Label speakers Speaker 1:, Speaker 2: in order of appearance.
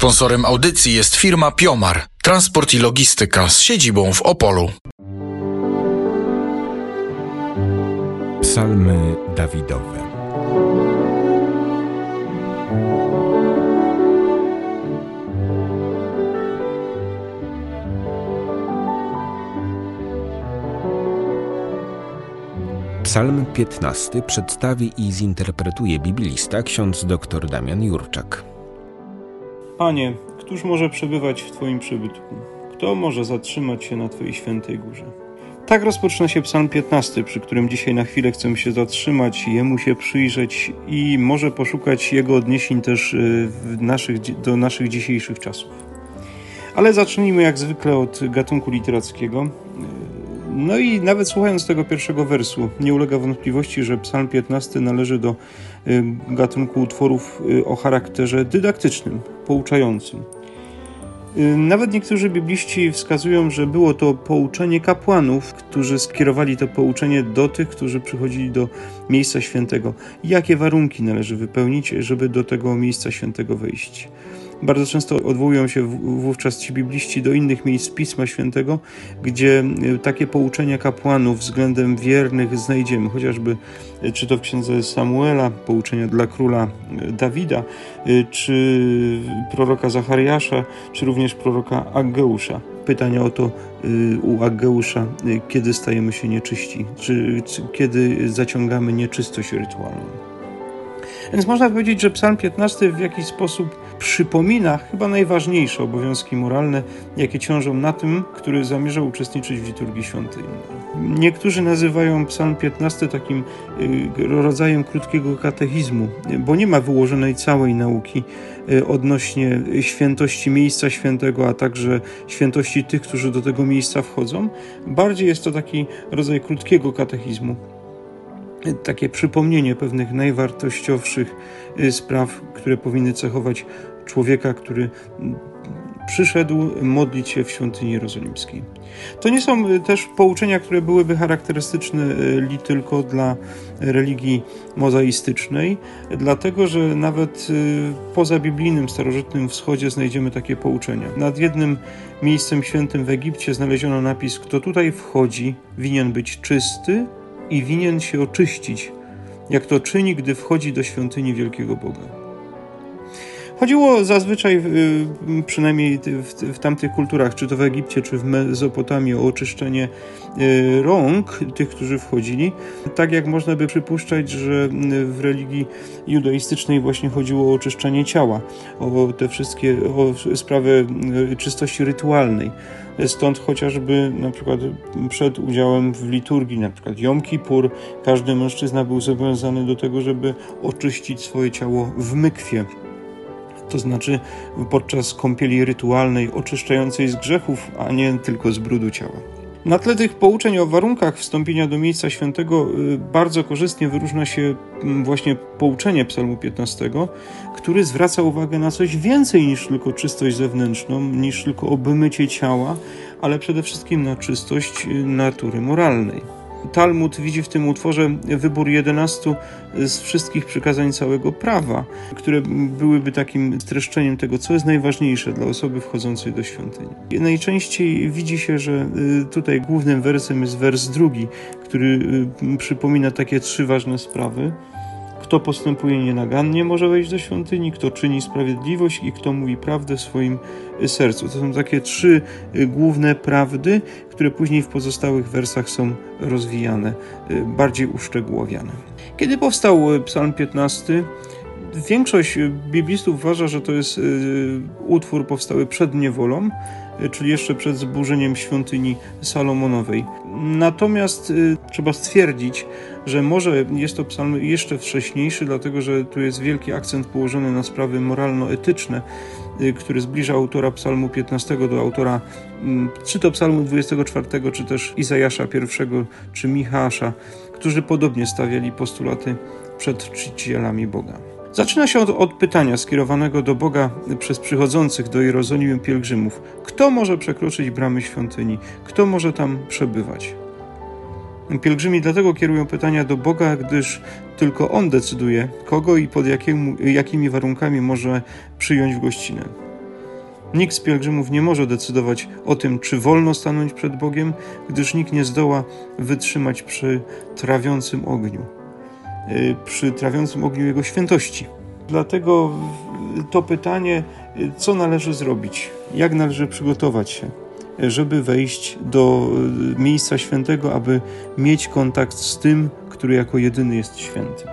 Speaker 1: Sponsorem audycji jest firma Piomar, transport i logistyka z siedzibą w Opolu.
Speaker 2: Psalmy Dawidowe. Psalm 15 przedstawi i zinterpretuje biblista ksiądz dr Damian Jurczak.
Speaker 3: Panie, któż może przebywać w Twoim przybytku? Kto może zatrzymać się na Twojej świętej górze? Tak rozpoczyna się Psalm 15, przy którym dzisiaj na chwilę chcemy się zatrzymać, jemu się przyjrzeć i może poszukać jego odniesień też do naszych dzisiejszych czasów. Ale zacznijmy jak zwykle od gatunku literackiego. No i nawet słuchając tego pierwszego wersu, nie ulega wątpliwości, że Psalm 15 należy do gatunku utworów o charakterze dydaktycznym, pouczającym. Nawet niektórzy bibliści wskazują, że było to pouczenie kapłanów, którzy skierowali to pouczenie do tych, którzy przychodzili do miejsca świętego. Jakie warunki należy wypełnić, żeby do tego miejsca świętego wejść? Bardzo często odwołują się wówczas ci bibliści do innych miejsc Pisma Świętego, gdzie takie pouczenia kapłanów względem wiernych znajdziemy, chociażby czy to w księdze Samuela, pouczenia dla króla Dawida, czy proroka Zachariasza, czy również proroka Aggeusza. Pytania o to u Aggeusza, kiedy stajemy się nieczyści, czy kiedy zaciągamy nieczystość rytualną. Więc można powiedzieć, że Psalm 15 w jakiś sposób przypomina chyba najważniejsze obowiązki moralne, jakie ciążą na tym, który zamierza uczestniczyć w liturgii świątyni. Niektórzy nazywają Psalm 15 takim rodzajem krótkiego katechizmu, bo nie ma wyłożonej całej nauki odnośnie świętości miejsca świętego, a także świętości tych, którzy do tego miejsca wchodzą. Bardziej jest to taki rodzaj krótkiego katechizmu. Takie przypomnienie pewnych najwartościowszych spraw, które powinny cechować człowieka, który przyszedł modlić się w świątyni jerozolimskiej. To nie są też pouczenia, które byłyby charakterystyczne tylko dla religii mozaistycznej, dlatego że nawet w pozabiblijnym, starożytnym wschodzie znajdziemy takie pouczenia. Nad jednym miejscem świętym w Egipcie znaleziono napis: kto tutaj wchodzi, winien być czysty i winien się oczyścić, jak to czyni, gdy wchodzi do świątyni wielkiego Boga. Chodziło zazwyczaj, przynajmniej w tamtych kulturach, czy to w Egipcie, czy w Mezopotamii, o oczyszczenie rąk tych, którzy wchodzili. Tak jak można by przypuszczać, że w religii judaistycznej właśnie chodziło o oczyszczanie ciała, o sprawę czystości rytualnej. Stąd chociażby na przykład przed udziałem w liturgii, na przykład Jom Kippur, każdy mężczyzna był zobowiązany do tego, żeby oczyścić swoje ciało w mykwie. To znaczy podczas kąpieli rytualnej oczyszczającej z grzechów, a nie tylko z brudu ciała. Na tle tych pouczeń o warunkach wstąpienia do miejsca świętego bardzo korzystnie wyróżnia się właśnie pouczenie Psalmu 15, który zwraca uwagę na coś więcej niż tylko czystość zewnętrzną, niż tylko obmycie ciała, ale przede wszystkim na czystość natury moralnej. Talmud widzi w tym utworze wybór 11 z wszystkich przykazań całego prawa, które byłyby takim streszczeniem tego, co jest najważniejsze dla osoby wchodzącej do świątyni. Najczęściej widzi się, że tutaj głównym wersem jest wers 2, który przypomina takie 3 ważne sprawy. Kto postępuje nienagannie, może wejść do świątyni, kto czyni sprawiedliwość i kto mówi prawdę w swoim sercu. To są takie 3 główne prawdy, które później w pozostałych wersach są rozwijane, bardziej uszczegółowiane. Kiedy powstał Psalm 15, większość biblistów uważa, że to jest utwór powstały przed niewolą, czyli jeszcze przed zburzeniem świątyni Salomonowej. Natomiast trzeba stwierdzić, że może jest to psalm jeszcze wcześniejszy, dlatego że tu jest wielki akcent położony na sprawy moralno-etyczne, który zbliża autora psalmu 15 do autora czy to psalmu 24, czy też Izajasza I, czy Michała, którzy podobnie stawiali postulaty przed czcicielami Boga. Zaczyna się od pytania skierowanego do Boga przez przychodzących do Jerozolimy pielgrzymów. Kto może przekroczyć bramy świątyni? Kto może tam przebywać? Pielgrzymi dlatego kierują pytania do Boga, gdyż tylko On decyduje, kogo i pod jakimi warunkami może przyjąć w gościnę. Nikt z pielgrzymów nie może decydować o tym, czy wolno stanąć przed Bogiem, gdyż nikt nie zdoła wytrzymać przy trawiącym ogniu Jego świętości. Dlatego to pytanie, co należy zrobić, jak należy przygotować się, żeby wejść do miejsca świętego, aby mieć kontakt z tym, który jako jedyny jest święty.